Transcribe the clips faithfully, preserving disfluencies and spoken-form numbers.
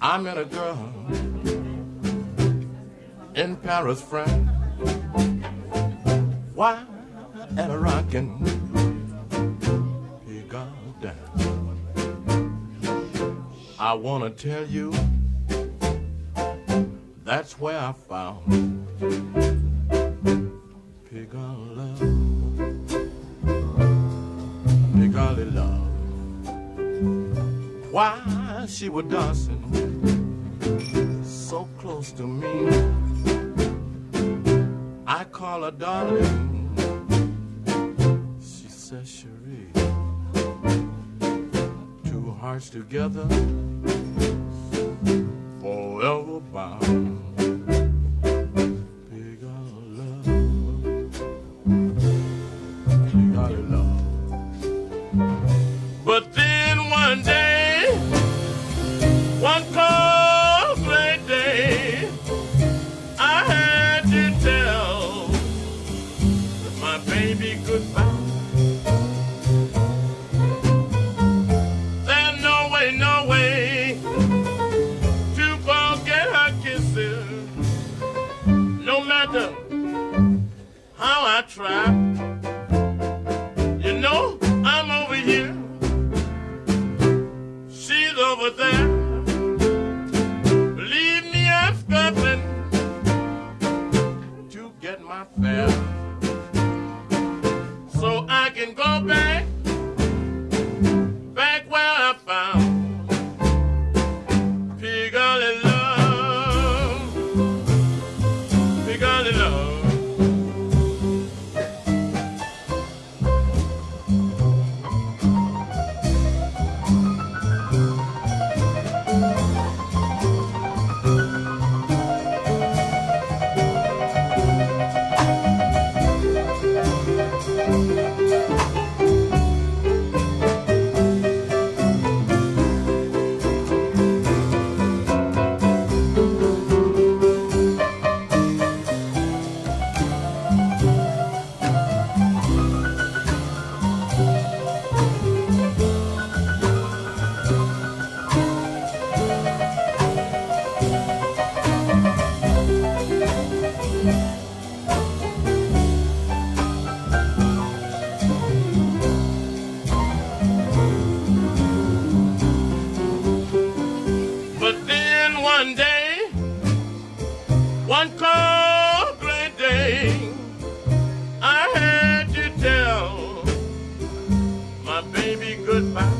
I met a girl in Paris, France. Why at a rockin' pig-out dance. I wanna tell you, that's where I found pig-out love, pig-out love. Why she was dancing so close to me, I call her darling. She says, Cherie, two hearts together, forever bound. Pig-out love, pig-out love. But then one day, one cold gray day, I had to tell my baby goodbye. There's no way, no way to forget her kisses, no matter how I try. You know, I'm over here, she's over there. Believe me, I'm scuffling to get my fare, so I can go back, back where I found pig-out love, pig-out love. One day, one cold gray day, I had to tell my baby goodbye.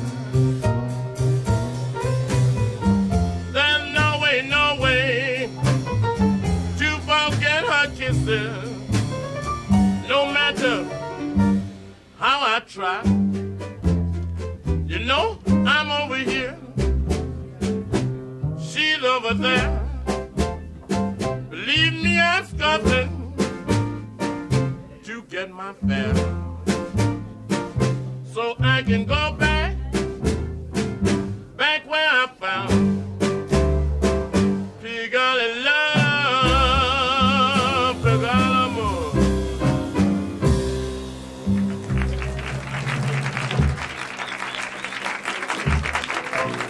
There's no way, no way to forget her kisses, no matter how I try. You know, I'm over here, she's over there.